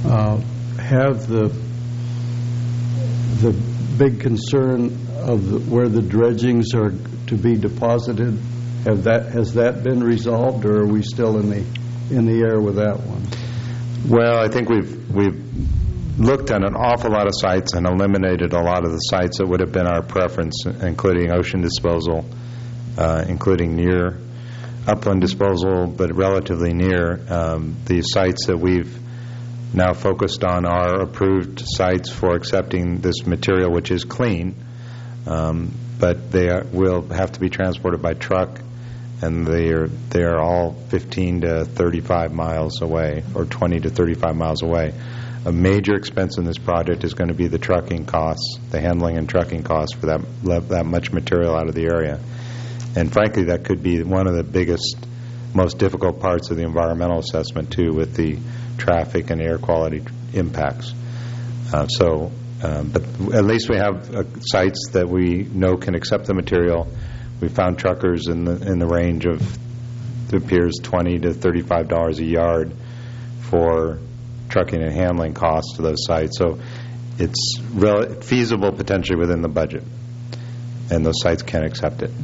uh, have the the big concern of the, where the dredgings are to be deposited, have that has that been resolved, or are we still in the in the air with that one? Well, I think we've we've looked at an awful lot of sites and eliminated a lot of the sites that would have been our preference, including ocean disposal, uh, including near upland disposal, but relatively near. Um, the sites that we've now focused on are approved sites for accepting this material, which is clean, um, but they are, will have to be transported by truck, and they are they are all fifteen to thirty-five miles away, or twenty to thirty-five miles away. A major expense in this project is going to be the trucking costs, the handling and trucking costs for that that much material out of the area. And frankly, that could be one of the biggest, most difficult parts of the environmental assessment, too, with the traffic and air quality impacts. Uh, so, um, but at least we have uh, sites that we know can accept the material. We found truckers in the in the range of, it appears, twenty to thirty-five dollars a yard for trucking and handling costs to those sites. So it's rel- feasible potentially within the budget, and those sites can accept it.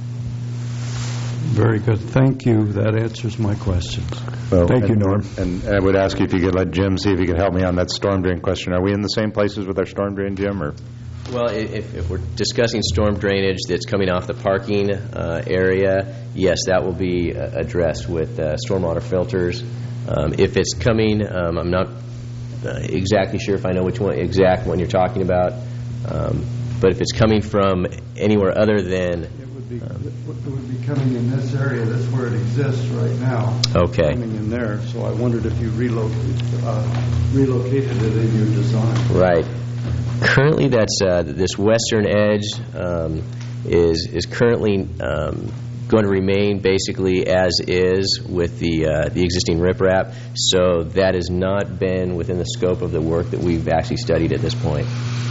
Very good. Thank you. That answers my questions. Well, Thank and, you, Norm. And I would ask you if you could let Jim see if he could help me on that storm drain question. Are we in the same places with our storm drain, Jim? Or? Well, if, if we're discussing storm drainage that's coming off the parking uh, area, yes, that will be uh, addressed with uh, stormwater filters. Um, if it's coming, um, I'm not uh, exactly sure if I know which one, exact one you're talking about, um, but if it's coming from anywhere other than... It would be, um, it would be coming in this area. That's where it exists right now. Okay. Coming in there. So I wondered if you relocated, uh, relocated it in your design. Right. Currently, that's uh, this western edge um, is is currently um, going to remain basically as is with the uh, the existing riprap. So that has not been within the scope of the work that we've actually studied at this point.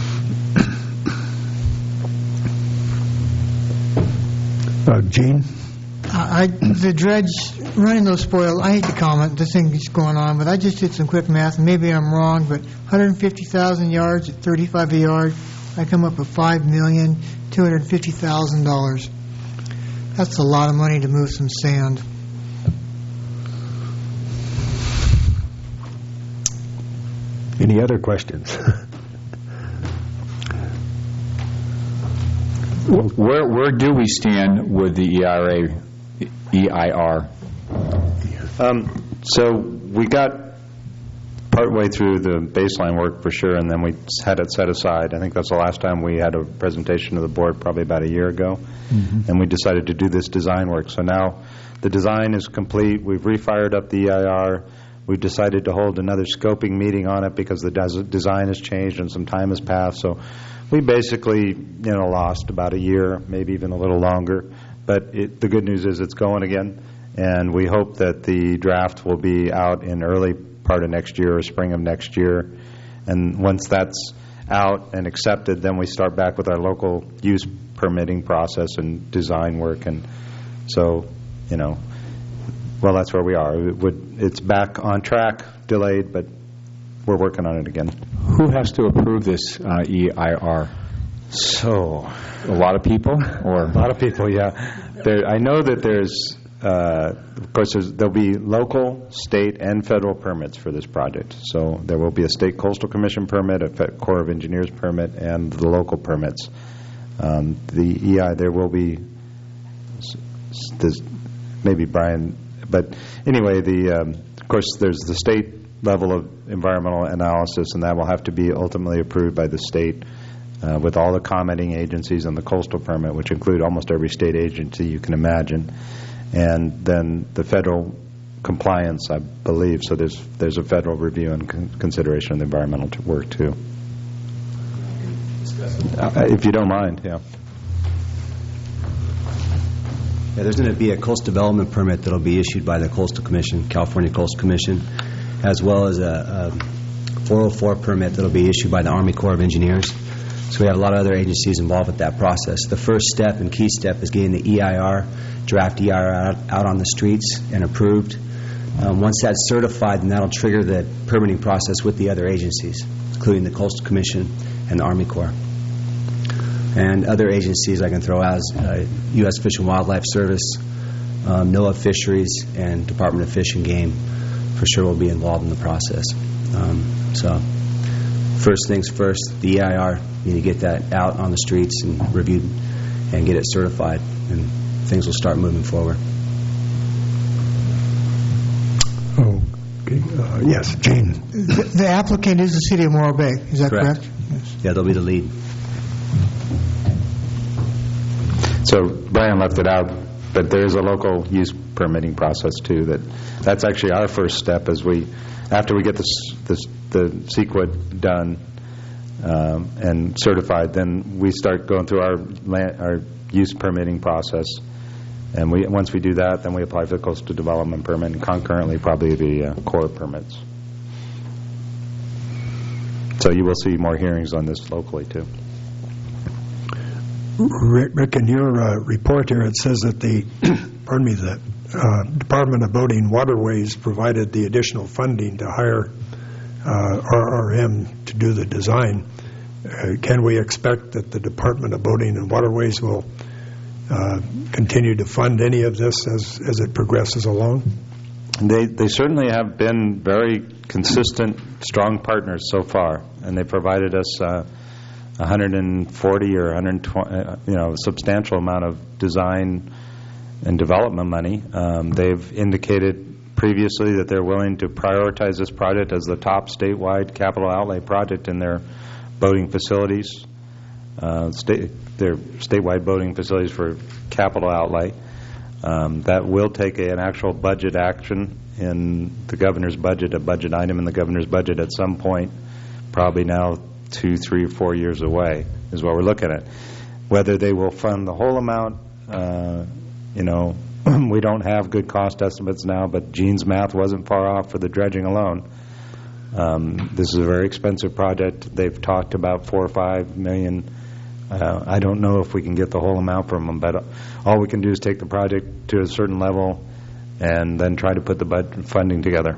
Uh, Gene? I, the dredge, running those spoils, I hate to comment, this thing is going on, but I just did some quick math, and maybe I'm wrong, but one hundred fifty thousand yards at thirty-five a yard, I come up with five million two hundred fifty thousand dollars. That's a lot of money to move some sand. Any other questions? Where where do we stand with the E I R A, E I R? Um, so we got partway through the baseline work for sure, and then we had it set aside. I think that's the last time we had a presentation to the board, probably about a year ago, mm-hmm. and we decided to do this design work. So now the design is complete. We've refired up the E I R. We've decided to hold another scoping meeting on it because the des- design has changed and some time has passed. So we basically, you know, lost about a year, maybe even a little longer. But it, the good news is it's going again, and we hope that the draft will be out in early part of next year or spring of next year. And once that's out and accepted, then we start back with our local use permitting process and design work. And so, you know, well, that's where we are. It would, it's back on track, delayed, but we're working on it again. Who has to approve this uh, E I R? So, a lot of people, or a lot of people, yeah. There, I know that there's, uh, of course, there's, there'll be local, state, and federal permits for this project. So there will be a state coastal commission permit, a Fed Corps of Engineers permit, and the local permits. Um, the E I, there will be, there's maybe Brian, but anyway, the um, of course, there's the state level of environmental analysis, and that will have to be ultimately approved by the state uh, with all the commenting agencies and the coastal permit, which include almost every state agency you can imagine, and then the federal compliance, I believe. So there's there's a federal review and con- consideration of the environmental t- work too. Uh, if you don't mind, yeah. Yeah, there's going to be a coastal development permit that will be issued by the Coastal Commission, California Coastal Commission, as well as a, a four oh four permit that will be issued by the Army Corps of Engineers. So we have a lot of other agencies involved with that process. The first step and key step is getting the E I R, draft E I R out, out on the streets and approved. Um, Once that's certified, then that'll trigger the permitting process with the other agencies, including the Coastal Commission and the Army Corps. And other agencies I can throw out as uh, U S Fish and Wildlife Service, um, NOAA Fisheries, and Department of Fish and Game for sure will be involved in the process. Um, so first things first, the E I R, you need to get that out on the streets and reviewed and get it certified, and things will start moving forward. Oh, okay. Uh, yes, Gene. The the applicant is the city of Morro Bay, is that correct? Yes. Yeah, they'll be the lead. So Brian left it out, but there is a local use permitting process too. That that's actually our first step. As we, after we get this, this the S E Q A done um, and certified, then we start going through our land, our use permitting process. And we once we do that, then we apply for the coastal development permit, and concurrently probably the uh, Corps permits. So you will see more hearings on this locally too. Rick, Rick, in your uh, report here, it says that the, pardon me, the uh, Department of Boating and Waterways provided the additional funding to hire uh, R R M to do the design. Uh, can we expect that the Department of Boating and Waterways will uh, continue to fund any of this as, as it progresses along? They they certainly have been very consistent, strong partners so far, and they provided us uh, one hundred forty or one hundred twenty, uh, you know, a substantial amount of design and development money. Um, they've indicated previously that they're willing to prioritize this project as the top statewide capital outlay project in their boating facilities, uh, state, their statewide boating facilities for capital outlay. Um, that will take a, an actual budget action in the governor's budget, a budget item in the governor's budget at some point, probably now two, three, four years away is what we're looking at. Whether they will fund the whole amount, uh, you know, we don't have good cost estimates now, but Gene's math wasn't far off for the dredging alone. Um, this is a very expensive project. They've talked about four or five million. Uh, I don't know if we can get the whole amount from them, but all we can do is take the project to a certain level and then try to put the budget funding together.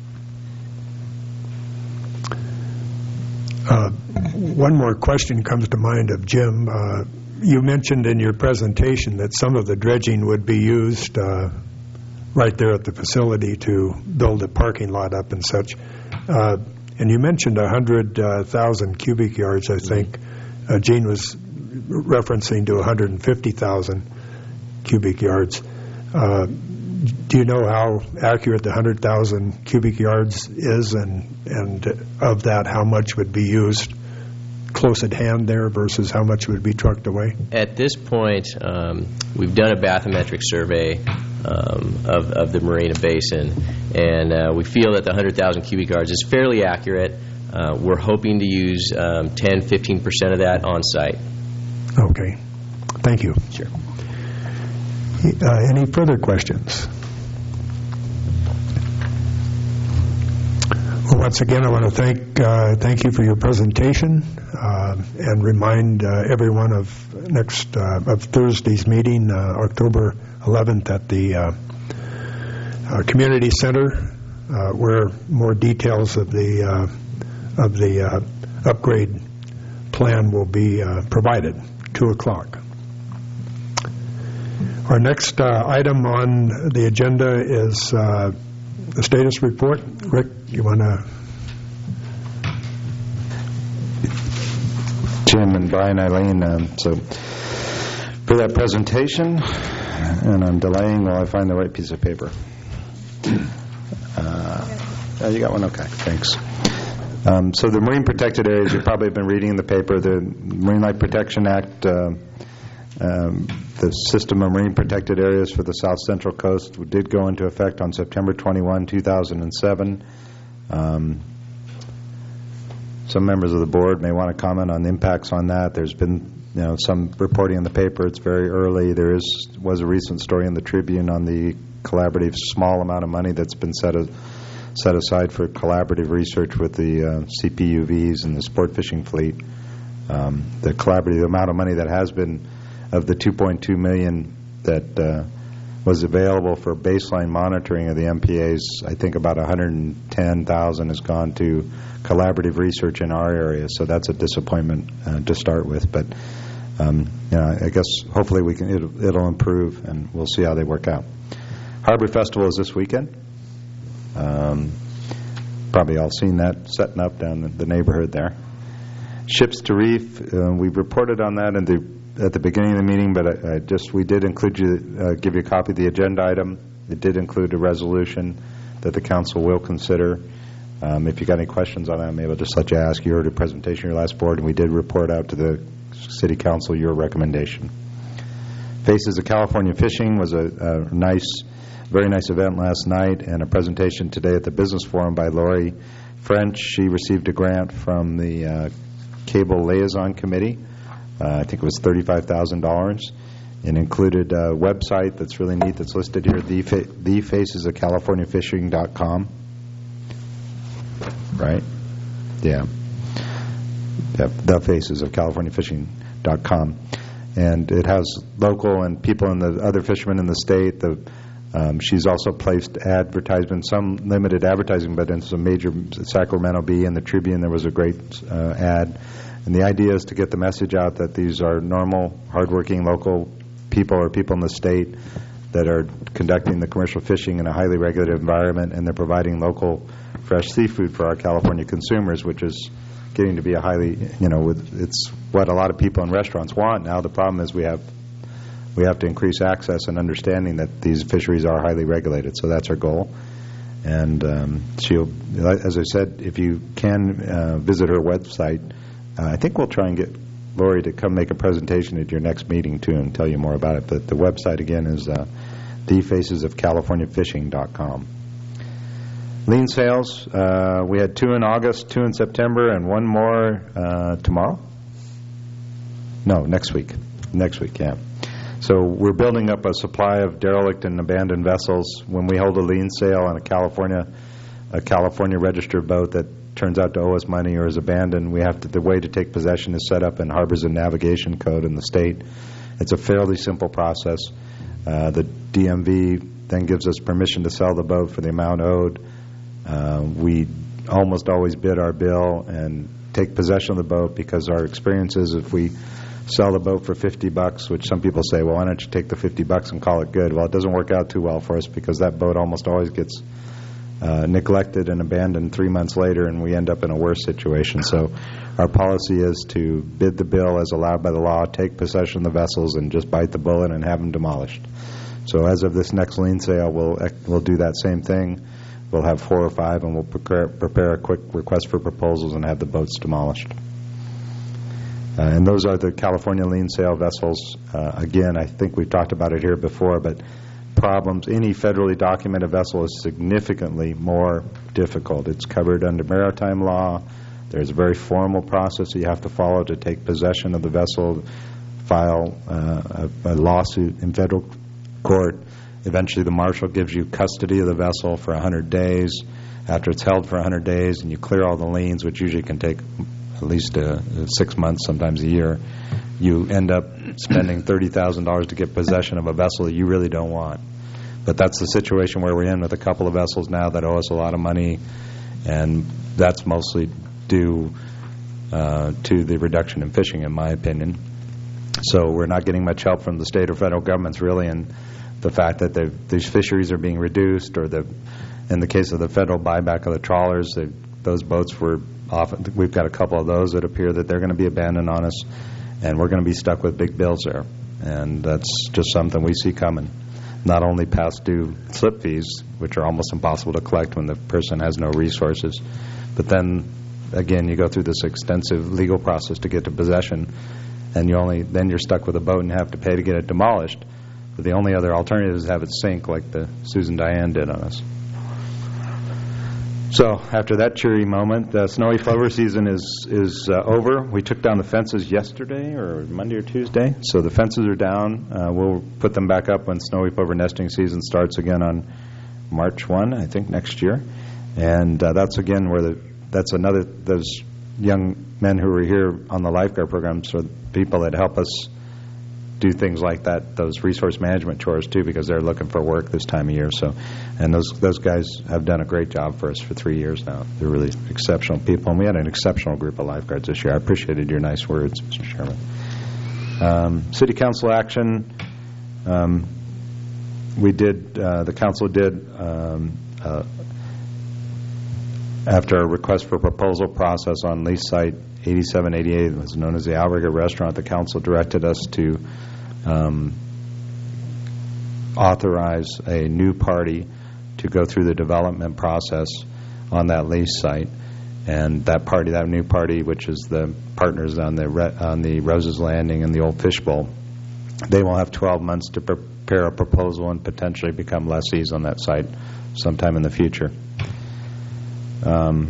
Uh, one more question comes to mind of Jim. Uh, you mentioned in your presentation that some of the dredging would be used uh, right there at the facility to build a parking lot up and such. Uh, and you mentioned one hundred thousand cubic yards, I think. Uh, Gene was referencing to one hundred fifty thousand cubic yards. Uh, do you know how accurate the one hundred thousand cubic yards is, and, and of that, how much would be used close at hand there versus how much would be trucked away? At this point, um, we've done a bathymetric survey um, of, of the Marina Basin, and uh, we feel that the one hundred thousand cubic yards is fairly accurate. Uh, we're hoping to use um, ten, fifteen percent of that on site. Okay. Thank you. Sure. Uh, any further questions? Well, once again, I want to thank uh, thank you for your presentation uh, and remind uh, everyone of next uh, of Thursday's meeting, uh, October eleventh, at the uh, uh, Community Center, uh, where more details of the uh, of the uh, upgrade plan will be uh, provided. Two o'clock. Our next uh, item on the agenda is uh, the status report. Rick, you want to? Jim and Brian, Eileen, um, so for that presentation, and I'm delaying while I find the right piece of paper. Uh, oh, you got one? Okay, thanks. Um, so the Marine Protected Areas, you probably have been reading in the paper, the Marine Life Protection Act, uh, um, the system of marine protected areas for the South Central Coast did go into effect on September twenty-first, two thousand seven. Um, some members of the board may want to comment on the impacts on that. There's been, you know, some reporting in the paper. It's very early. There is was a recent story in the Tribune on the collaborative small amount of money that's been set aside. set aside for collaborative research with the uh, C P U Vs and the sport fishing fleet. Um, the collaborative amount of money that has been, of the two point two million dollars that uh, was available for baseline monitoring of the M P As. I think about one hundred ten thousand has gone to collaborative research in our area, so that's a disappointment uh, to start with. But um, you know, I guess hopefully we can it'll, it'll improve, and we'll see how they work out. Harbor Festival is this weekend. Um, probably all seen that setting up down the, the neighborhood there. Ships to Reef, uh, we reported on that in the, at the beginning of the meeting, but I, I just we did include you, uh, give you a copy of the agenda item. It did include a resolution that the council will consider. Um, if you got any questions on that, maybe I'll just let you ask. You heard a presentation at your last board, and we did report out to the City Council your recommendation. Faces of California Fishing was a, a nice, very nice event last night, and a presentation today at the Business Forum by Lori French. She received a grant from the uh, Cable Liaison Committee. Uh, I think it was thirty-five thousand dollars. It included a website that's really neat that's listed here, the, fa- the faces of california fishing dot com. Right? Yeah. Yep, the faces of california fishing dot com. And it has local and people and the other fishermen in the state. The Um, she's also placed advertisement, some limited advertising, but in some major Sacramento Bee and the Tribune there was a great uh, ad. And the idea is to get the message out that these are normal, hardworking local people or people in the state that are conducting the commercial fishing in a highly regulated environment, and they're providing local fresh seafood for our California consumers, which is getting to be a highly, you know, with, it's what a lot of people in restaurants want now. The problem is we have We have to increase access and understanding that these fisheries are highly regulated. So that's our goal. And um, she'll, as I said, if you can uh, visit her website, uh, I think we'll try and get Lori to come make a presentation at your next meeting, too, and tell you more about it. But the website, again, is uh, the faces of california fishing dot com. Lien sales, uh, we had two in August, two in September, and one more uh, tomorrow? No, next week. Next week, yeah. So we're building up a supply of derelict and abandoned vessels. When we hold a lien sale on a California, a California registered boat that turns out to owe us money or is abandoned, we have to. The way to take possession is set up in Harbors and Navigation Code in the state. It's a fairly simple process. Uh, the D M V then gives us permission to sell the boat for the amount owed. Uh, we almost always bid our bill and take possession of the boat, because our experience is if we sell the boat for fifty bucks, which some people say, well, why don't you take the fifty bucks and call it good? Well, it doesn't work out too well for us, because that boat almost always gets uh, neglected and abandoned three months later, and we end up in a worse situation. So our policy is to bid the bill as allowed by the law, take possession of the vessels, and just bite the bullet and have them demolished. So as of this next lien sale, we'll we'll do that same thing. We'll have four or five, and we'll prepare, prepare a quick request for proposals and have the boats demolished. Uh, and those are the California lien sale vessels. Uh, again, I think we've talked about it here before, but problems, any federally documented vessel is significantly more difficult. It's covered under maritime law. There's a very formal process you have to follow to take possession of the vessel, file uh, a, a lawsuit in federal court. Eventually the marshal gives you custody of the vessel for one hundred days. After it's held for one hundred days and you clear all the liens, which usually can take at least uh, six months, sometimes a year, you end up spending thirty thousand dollars to get possession of a vessel that you really don't want. But that's the situation where we're in with a couple of vessels now that owe us a lot of money, and that's mostly due uh, to the reduction in fishing, in my opinion. So we're not getting much help from the state or federal governments, really, and the fact that these fisheries are being reduced, or the, in the case of the federal buyback of the trawlers, those boats were often, we've got a couple of those that appear that they're going to be abandoned on us, and we're going to be stuck with big bills there. And that's just something we see coming. Not only past due slip fees, which are almost impossible to collect when the person has no resources, but then, again, you go through this extensive legal process to get to possession, and you only then you're stuck with a boat and you have to pay to get it demolished. But the only other alternative is have it sink like the Susan Diane did on us. So after that cheery moment, the snowy plover season is is uh, over. We took down the fences yesterday or Monday or Tuesday. So the fences are down. Uh, we'll put them back up when snowy plover nesting season starts again on March first, I think, next year. And uh, that's again where the that's another those young men who were here on the lifeguard program, so people that help us do things like that, those resource management chores too, because they're looking for work this time of year. So, and those those guys have done a great job for us for three years now. They're really exceptional people, and we had an exceptional group of lifeguards this year. I appreciated your nice words, Mister Chairman. Um, City Council action. Um, we did. Uh, the council did. Um, uh, after a request for proposal process on lease site eighty-seven eighty-eight, was known as the Alberga Restaurant, the council directed us to um, authorize a new party to go through the development process on that lease site. And that party, that new party, which is the partners on the Re- on the Roses Landing and the Old Fishbowl, they will have twelve months to prepare a proposal and potentially become lessees on that site sometime in the future. Um,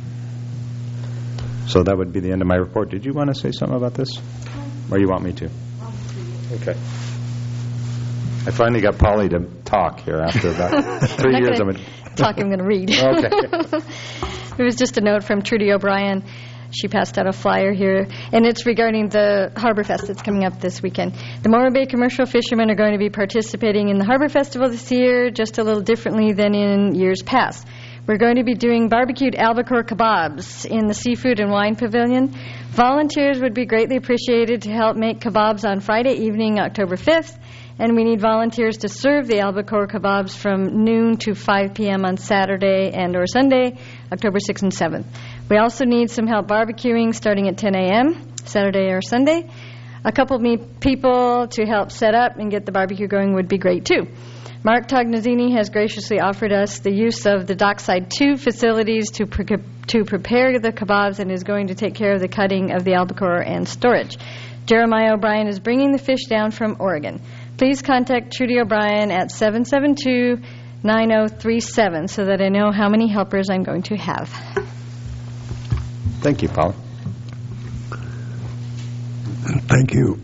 so that would be the end of my report. Did you want to say something about this? Or you want me to? Okay. I finally got Polly to talk here after about three I'm not years. gonna I'm a talk, I'm going to read. Okay. It was just a note from Trudy O'Brien. She passed out a flyer here, and it's regarding the Harbor Fest that's coming up this weekend. The Morro Bay commercial fishermen are going to be participating in the Harbor Festival this year, just a little differently than in years past. We're going to be doing barbecued albacore kebabs in the Seafood and Wine Pavilion. Volunteers would be greatly appreciated to help make kebabs on Friday evening, October fifth, and we need volunteers to serve the albacore kebabs from noon to five p.m. on Saturday and or Sunday, October sixth and seventh. We also need some help barbecuing starting at ten a.m., Saturday or Sunday. A couple of me people to help set up and get the barbecue going would be great, too. Mark Tognazzini has graciously offered us the use of the Dockside two facilities to pre- to prepare the kebabs and is going to take care of the cutting of the albacore and storage. Jeremiah O'Brien is bringing the fish down from Oregon. Please contact Trudy O'Brien at seven seven two, nine zero three seven so that I know how many helpers I'm going to have. Thank you, Paul. Thank you.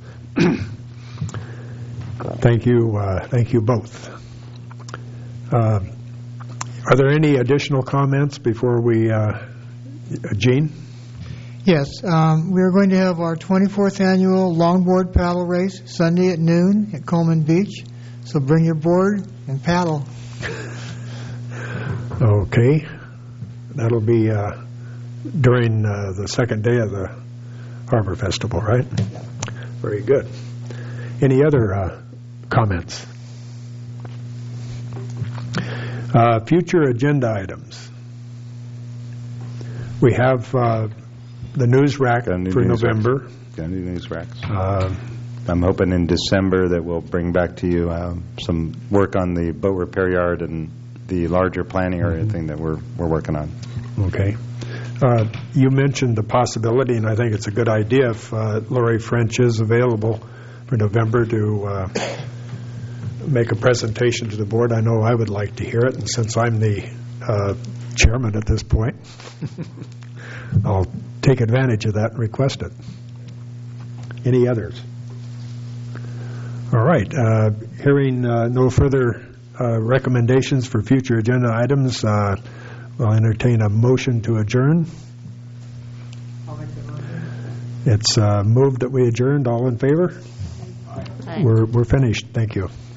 Thank you. Uh, thank you both. Uh, are there any additional comments before we, uh, Gene? Yes, um, we are going to have our twenty-fourth annual longboard paddle race Sunday at noon at Coleman Beach. So bring your board and paddle. Okay. That'll be uh, during uh, the second day of the Harbor Festival, right? Very good. Any other uh, comments? Uh, future agenda items. We have uh, the news rack for news November. Racks. Got new news racks. Uh, I'm hoping in December that we'll bring back to you uh, some work on the boat repair yard and the larger planning area thing that we're we're working on. Okay. Uh, you mentioned the possibility, and I think it's a good idea, if uh, Lori French is available for November to uh, make a presentation to the board. I know I would like to hear it, and since I'm the uh, chairman at this point, I'll take advantage of that and request it. Any others? All right. Uh, hearing uh, no further uh, recommendations for future agenda items, uh, I'll entertain a motion to adjourn. I'll make the motion. It's uh, moved that we adjourned. All in favor? Aye. We're we're finished. Thank you.